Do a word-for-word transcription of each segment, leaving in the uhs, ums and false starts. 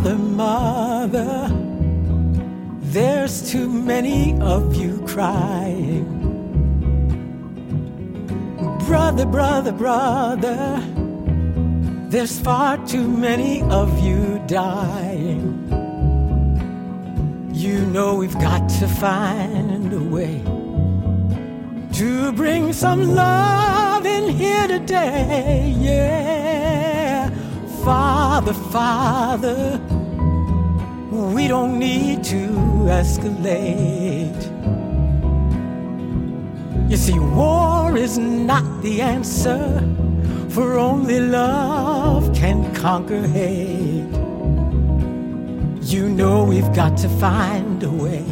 Mother, mother, there's too many of you crying. Brother, brother, brother, there's far too many of you dying. You know we've got to find a way to bring some love in here today, yeah. Father, Father, we don't need to escalate. You see, war is not the answer, for only love can conquer hate. You know we've got to find a way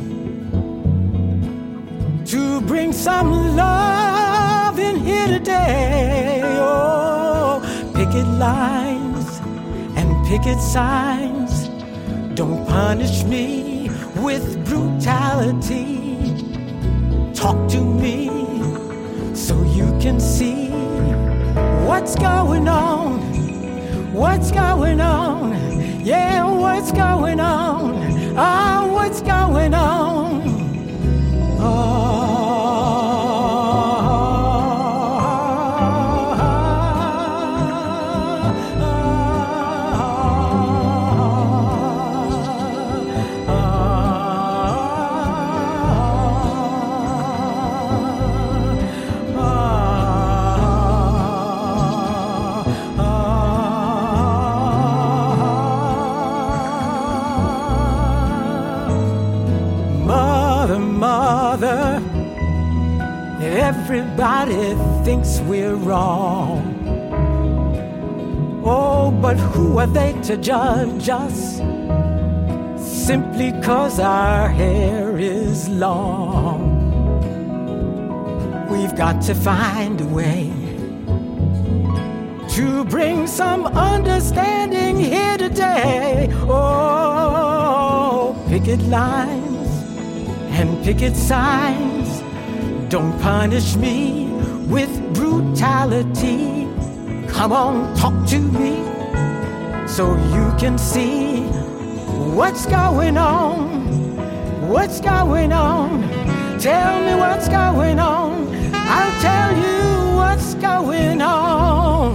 to bring some love in here today. Oh, picket lines and picket signs don't punish me with brutality. Talk to me so you can see what's going on, what's going on, yeah, what's going on, ah, what's going on. Oh. Everybody thinks we're wrong. Oh, but who are they to judge us simply 'cause our hair is long? We've got to find a way to bring some understanding here today. Oh, picket lines and picket signs don't punish me with brutality. Come on, talk to me so you can see what's going on, what's going on. Tell me what's going on, I'll tell you what's going on.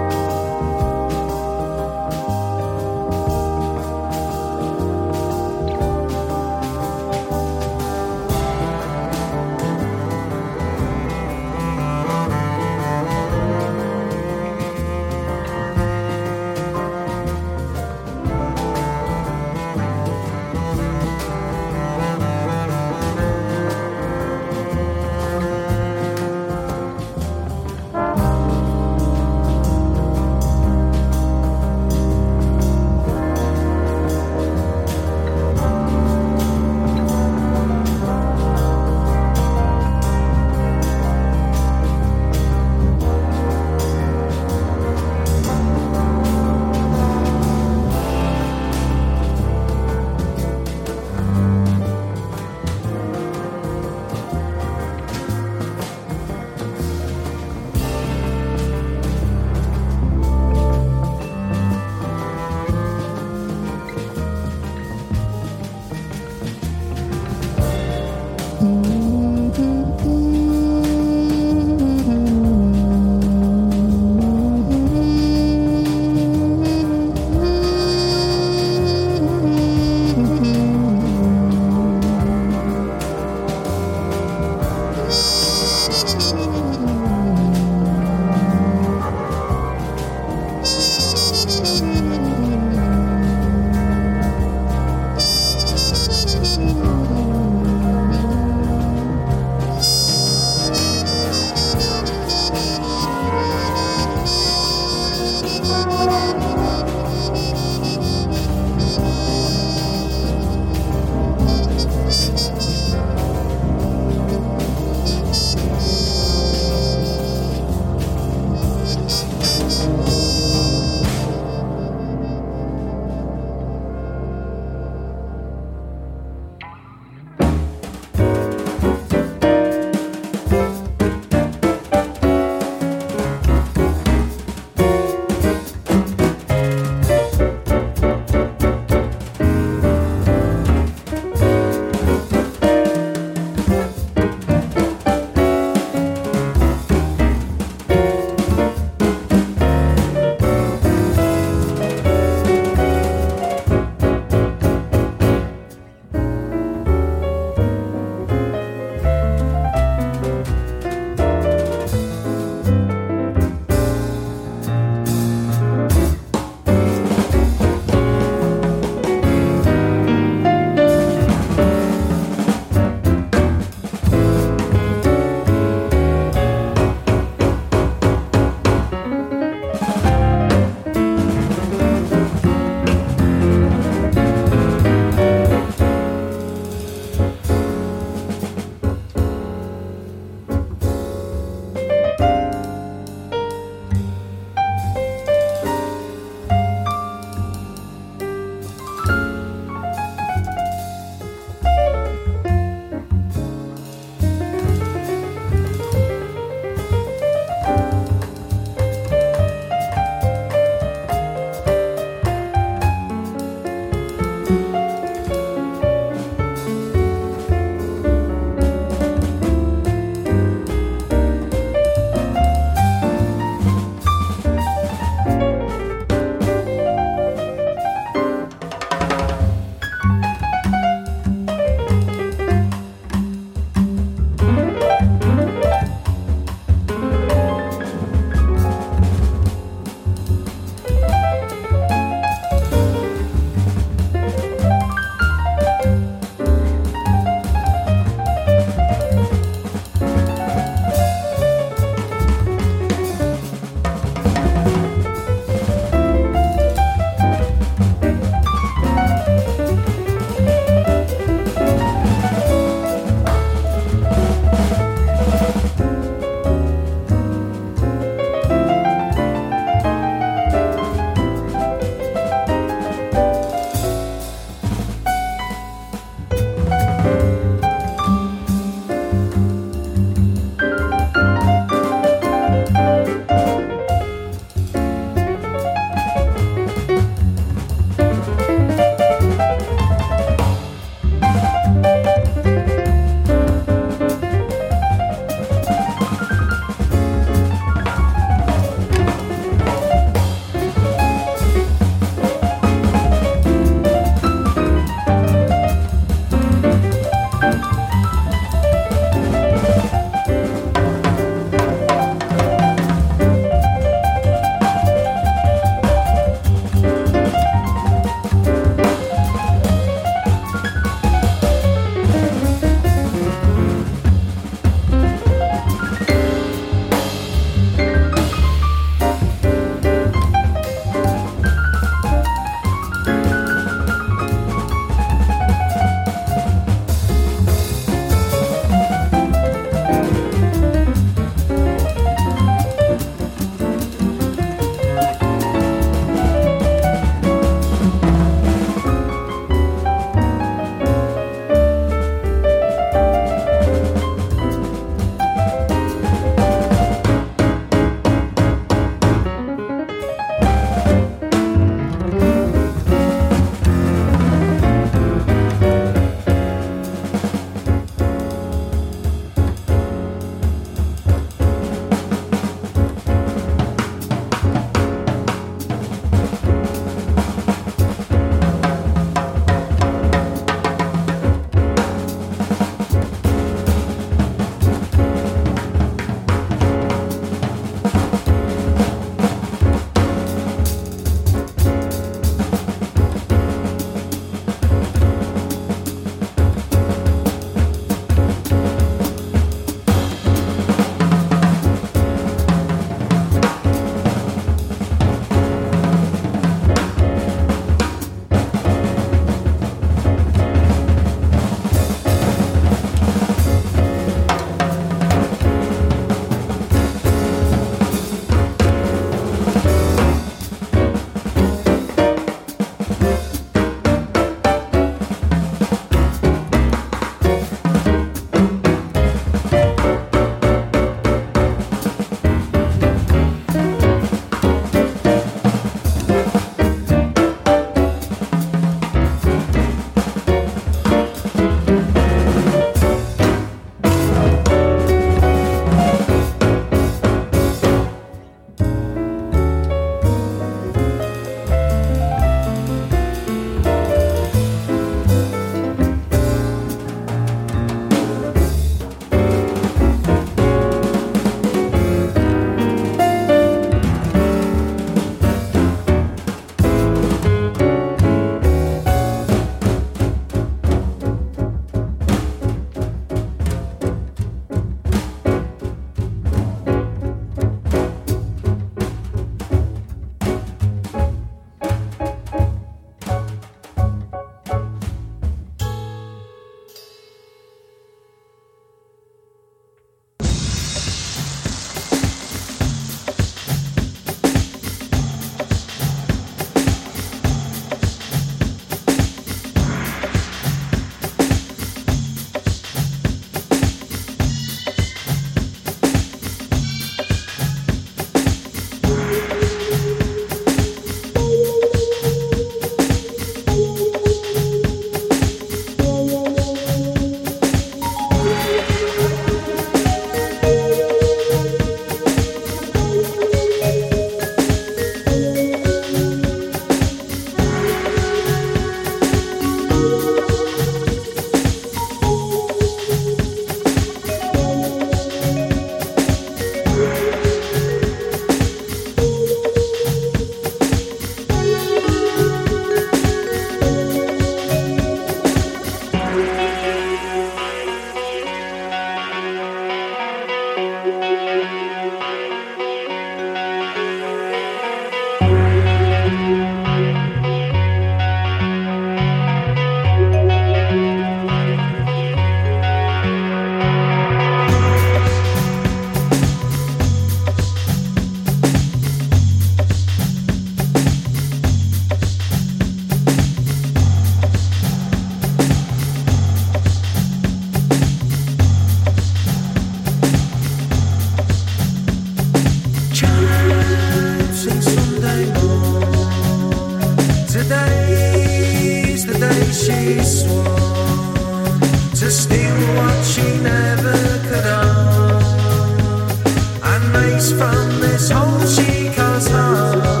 she never could own. And race from this home she calls home.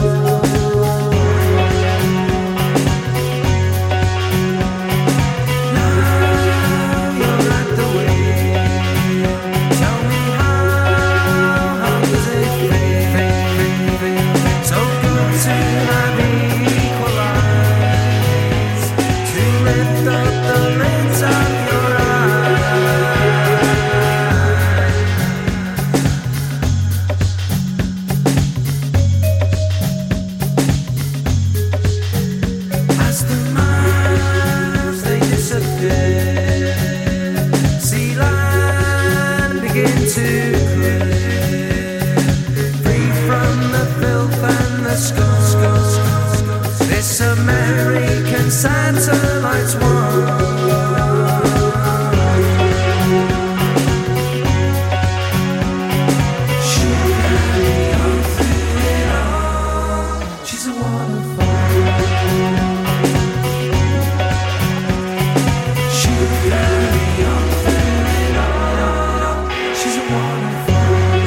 American satellites one. She'll carry on through it all. She's a waterfall. She'll carry on through it all. She's a waterfall.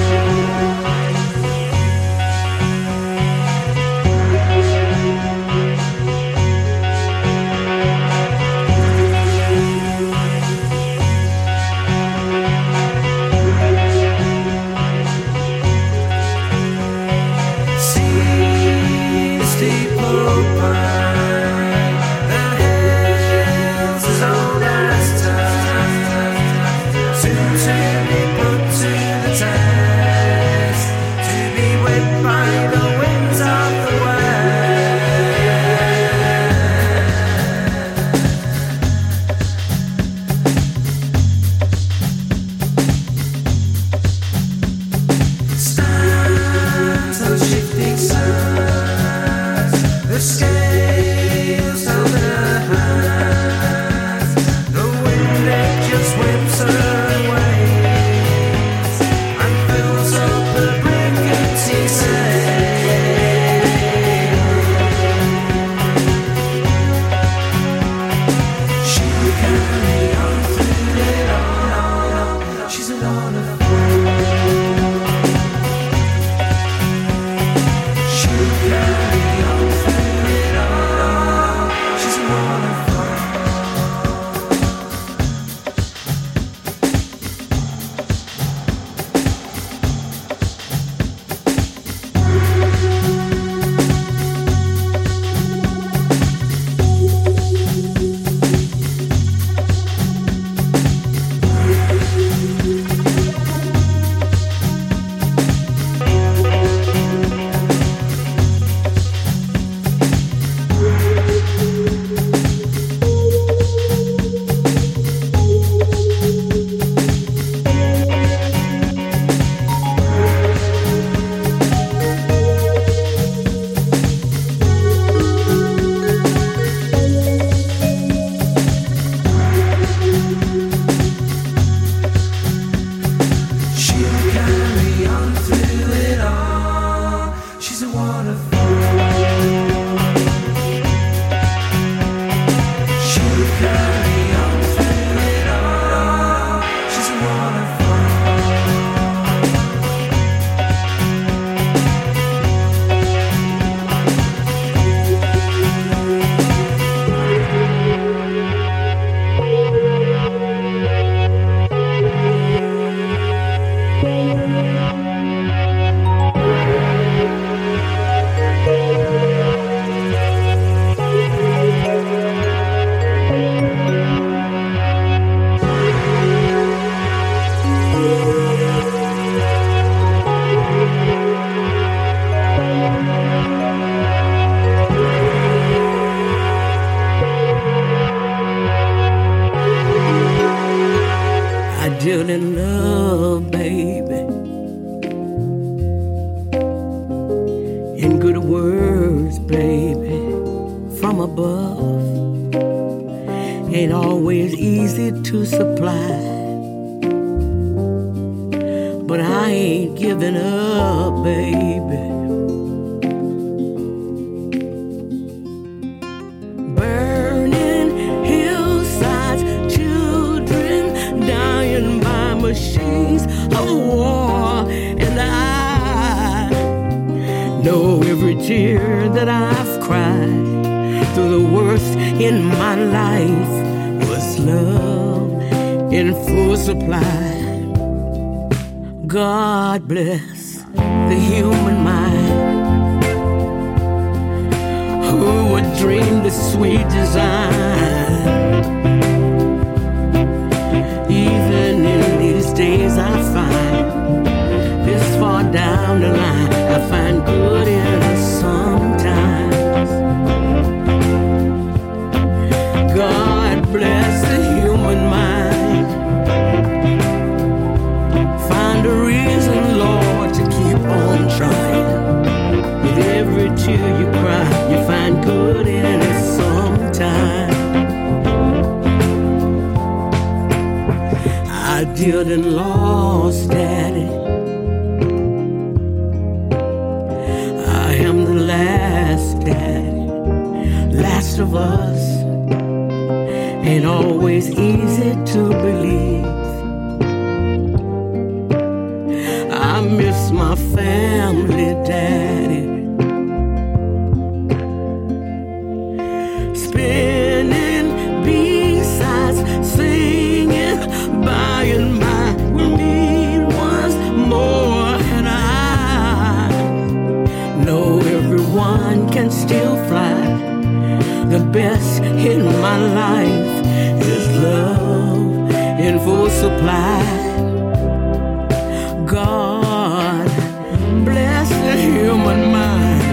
In love, baby, in good words, baby, from above, ain't always easy to supply, but I ain't giving up, baby. Burning hillsides, children dying. tear that I've cried through the worst in my life was love in full supply. God bless the human mind. Who would dream the sweet design? Even in these days I find this far down the line, I find good in us sometimes. God bless the human mind. Find a reason, Lord, to keep on trying. With every tear you cry, you find good in it sometimes. I didn't lost Daddy. I am the last Daddy, last of us. Ain't always easy to believe. I miss my family, Daddy. Spinning B-sides, singing by and by. We'll meet once more, and I know everyone can still fly. The best in my life is love in full supply. God bless the human mind.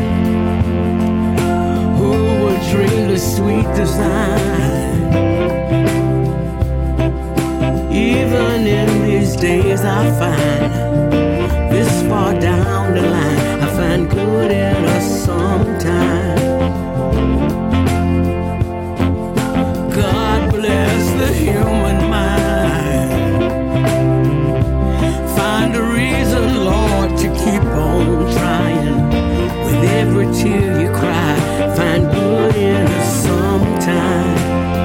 Who would dream the sweet design? Even in these days I find this far down the line, I find good in us sometimes. God bless the human mind. Find a reason, Lord, to keep on trying. With every tear you cry, find good in us sometime.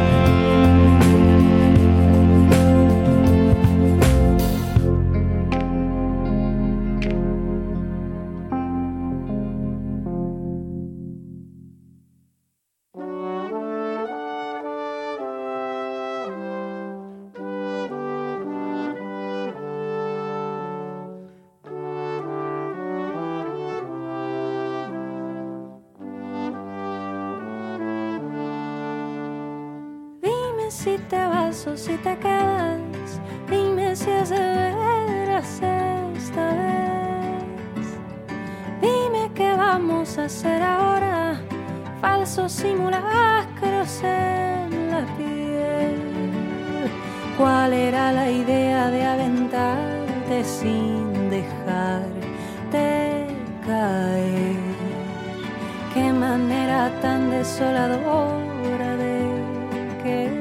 Si te vas o si te quedas, dime si es de veras esta vez. Dime qué vamos a hacer ahora, falsos simulacros en la piel. ¿Cuál era la idea de aventarte sin dejarte caer? Qué manera tan desoladora de querer.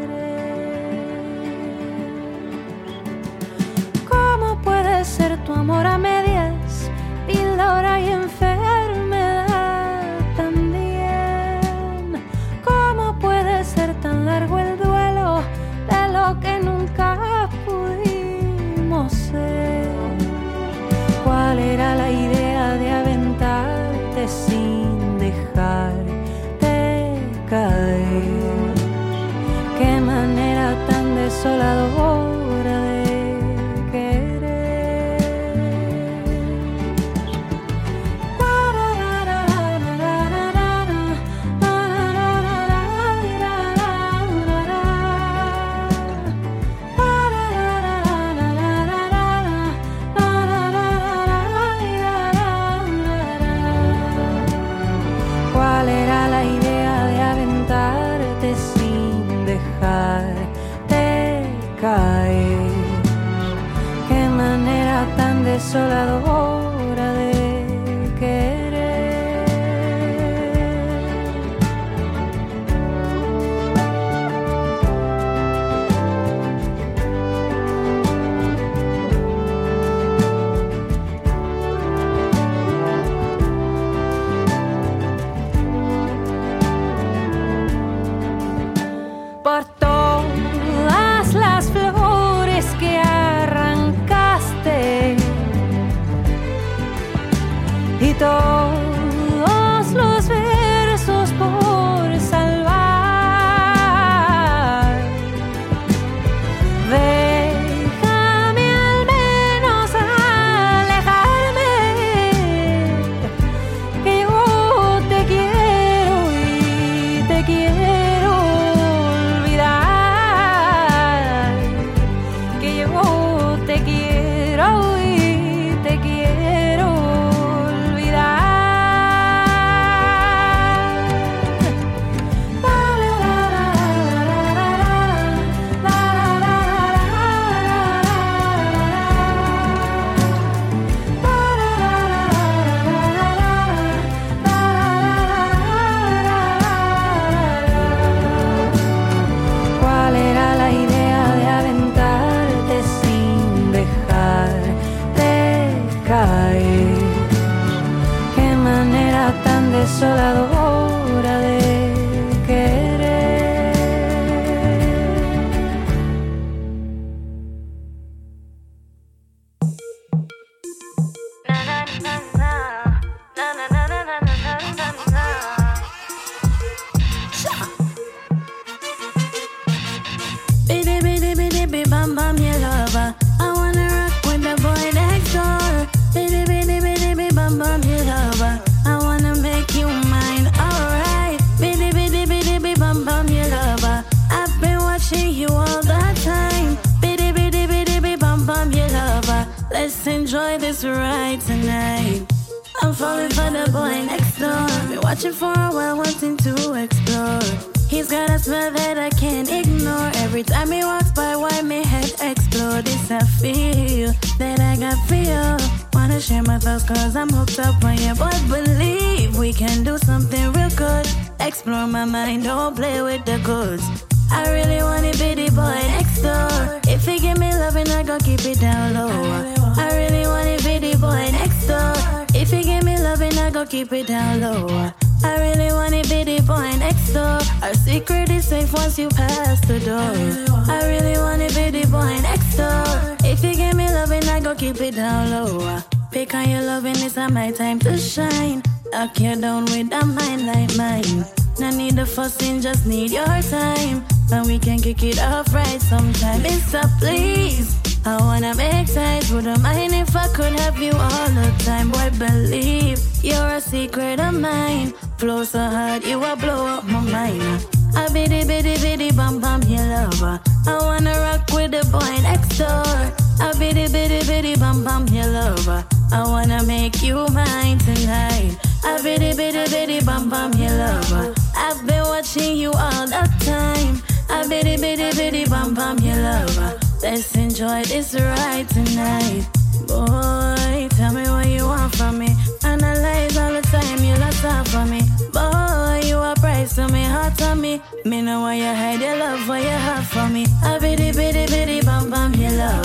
Ser tu amor a medias, píldora y enfermedad también. ¿Cómo puede ser tan largo el duelo de lo que nunca pudimos ser? ¿Cuál era la idea de aventarte sin dejarte caer? Qué manera tan desoladora de desoladora de querer. Por todas las flores que arrancaste, luego te quiero y te quiero olvidar. ¿Cuál era la idea de aventarte sin dejarte caer? Qué manera tan desoladora de querer. Na na na na na na na na na na na. Biddy biddy biddy biddy bam bam, you lover. I wanna rock with the boy next door. Biddy biddy biddy biddy bam bam, you lover. I wanna make you mine, alright. Biddy biddy biddy biddy bam bam, you lover. I've been watching you all the time. Biddy biddy biddy biddy bam bam, you lover. Let's enjoy this ride tonight. I'm falling for the boy next door. Been watching for a while, wanting to explore. He's got a smell that I can't ignore. Every time he walks by, why my head explode? It's I feel that I got feel. Wanna share my thoughts cause I'm hooked up on you. But believe we can do something real good. Explore my mind, don't play with the goods. I really want it, bitty boy next door. If he give me loving, I gon' keep it down low. I really want it, bitty boy next door. If he give me loving, I gon' keep it down low. I really want it, bitty boy next door. Our secret is safe once you pass the door. I really want it, bitty boy next door. If you give me loving, I gon' keep it down low. Pick on your loving, it's not my time to shine. Lock you down with a mind like mine. No need the fussing, just need your time. And we can kick it off right sometime. Mister, please, I wanna make time. Wouldn't mind if I could have you all the time. Boy, believe you're a secret of mine. Flow so hard, you will blow up my mind. A bitty bitty bitty bum bum, you lover. I wanna rock with the boy next door. A bitty bitty bitty bum bum, you lover. I wanna make you mine tonight. A bitty bitty bitty bum bum, you lover. I've been watching you all the time. A bitty bitty bitty bum bum, you lover. Let's enjoy this ride tonight. Boy, tell me what you want from me. Analyze all the time, you lost out for me. Boy, you a price to me, hot on me. Me know why you hide your love, what you have for me. A bitty bitty bitty bum bum, you love.